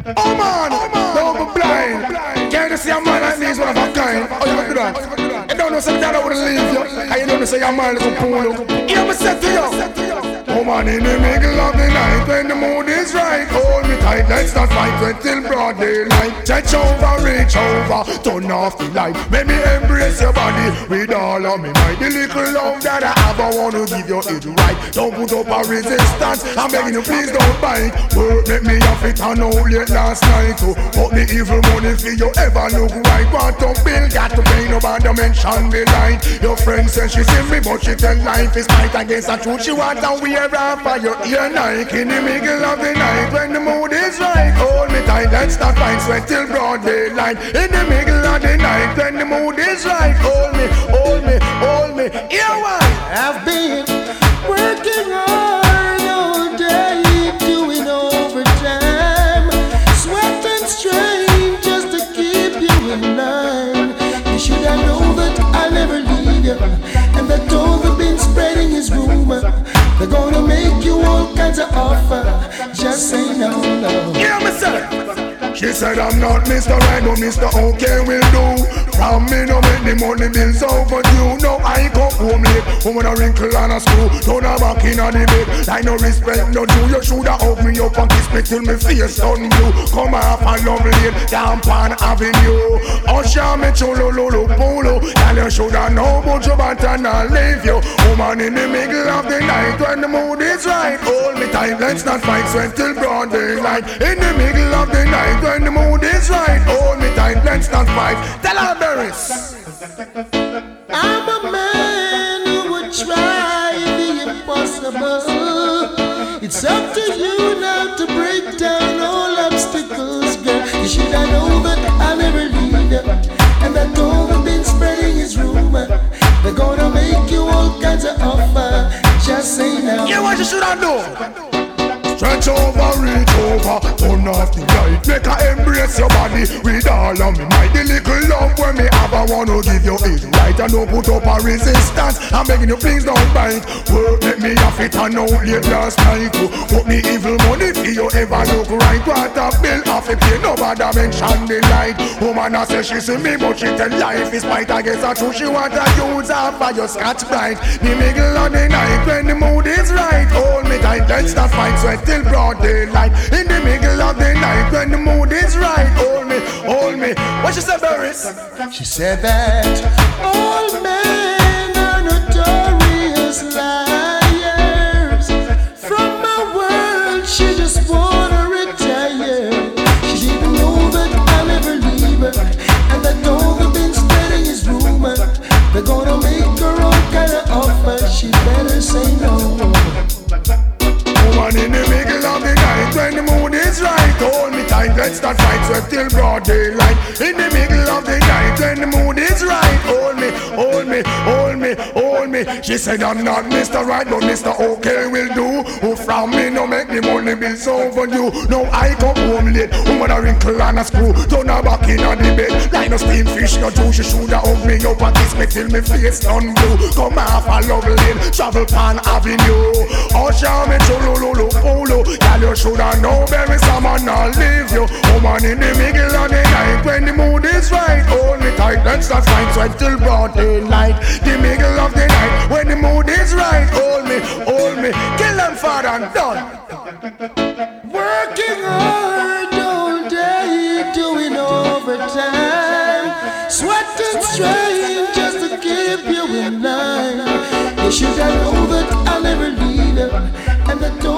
Oh man, don't be blind. Can't you see a man like me is one of a kind? Oh, you gonna do that? You don't know say that I wouldn't leave you. And you don't know say your man is a pool. Hear me say to you. Oh man, in the middle of the night when the mood is right, hold me tight, let's not fight until broad daylight. Touch over, reach over, turn off the light. Make me embrace your body with all of me might. The little love that I have, I want to give you it right. Don't put up a resistance, I'm begging you please don't bite. Work make me off it and out late last night. So put the evil money for you ever look right. Want to bill, got to pay, nobody mention the light. Your friend says she see me but she tell life is fight against the truth. She want to wear off for your ear Nike in the middle of the night when the mood is right. Hold me tight, let's not find sweat till broad daylight. In the middle of the night when the mood is right. Hold me, hold me, hold me. Here one. I've been working hard all day, doing overtime, sweat and strain just to keep you in line. You should have known that I'll never leave you, and that all the been spreading is rumor. They're gonna make you all kinds of offer. Just say no, no. Yeah, me sir. She said I'm not Mr. Right, but Mr. Okay will do. From me no make the money bills overdue. No, I come home late, woman a wrinkle and a screw. Turn her back in on the bed, like no respect, no due. You shoulda hug me up and kiss me till me face turn blue. Come off a love lane, down Pan Avenue. Usher me chulo lolo polo. Girl you shoulda know about your bat and I'll leave you. Woman in the middle of the night when the mood is right. Hold me tight, let's not fight sweat till broad daylight. In the middle of the night when the mood is right. Hold me tight, let's not fight. Tell her Berries. I'm a man who would try the impossible. It's up to you now to break down all obstacles, girl. You should have known that I'll never leave you, and that all the been spreading is rumor. They're gonna make you all kinds of offer. Just say no. Yeah, what you should have done? Stretch over, reach over, turn off the light. Make her embrace your body with all of me might. The little love when me have, I wanna give you it right. And don't put up a resistance, I'm begging you please don't bite. Work make me off it and out late last night. Put me evil money for you ever look right. What a bill off it, pay nobody mention the light. Woman I say she see me but she tell life is fight against her truth. She want to use her for your scotch bright. The middle of the night when the mood is right. Hold me tight, let's not fight sweat till broad daylight. In the middle of the night when the mood is right. Hold me, hold me. What she said, Berries? She said that all men are notorious liars. From my world she just wanna retire. She didn't know that I'll never leave her, and that all the been spreading is rumor. They're gonna make her all kind of offer. She better say no. Woman in the middle of the night when the mood is right. Hold me tight, let's not fight sweat till broad daylight. In the middle of the night when the mood is right. Hold me, hold me, hold me, hold me. She said I'm not Mr. Right, but Mr. Okay will do. Who from me no make the money bills overdue. Now I come home late, woman a wrinkle and a screw. Turn her back in on the bed, like no steam fish, no juice. She shoulda hug me up and kiss me till me face turn blue. Come off a love lane, travel Pan Avenue. Usher me chulo lolo polo. Girl you shoulda know Berry someone I'll leave you. Woman in the middle of the night when the mood is right. Hold me tight, let's not fight sweat till broad daylight. The middle of the night when the mood is right. Hold me, kill them father and done. Working hard all day, doing overtime, sweat and strain just to keep you in line. You should have known that I'll never leave you, and that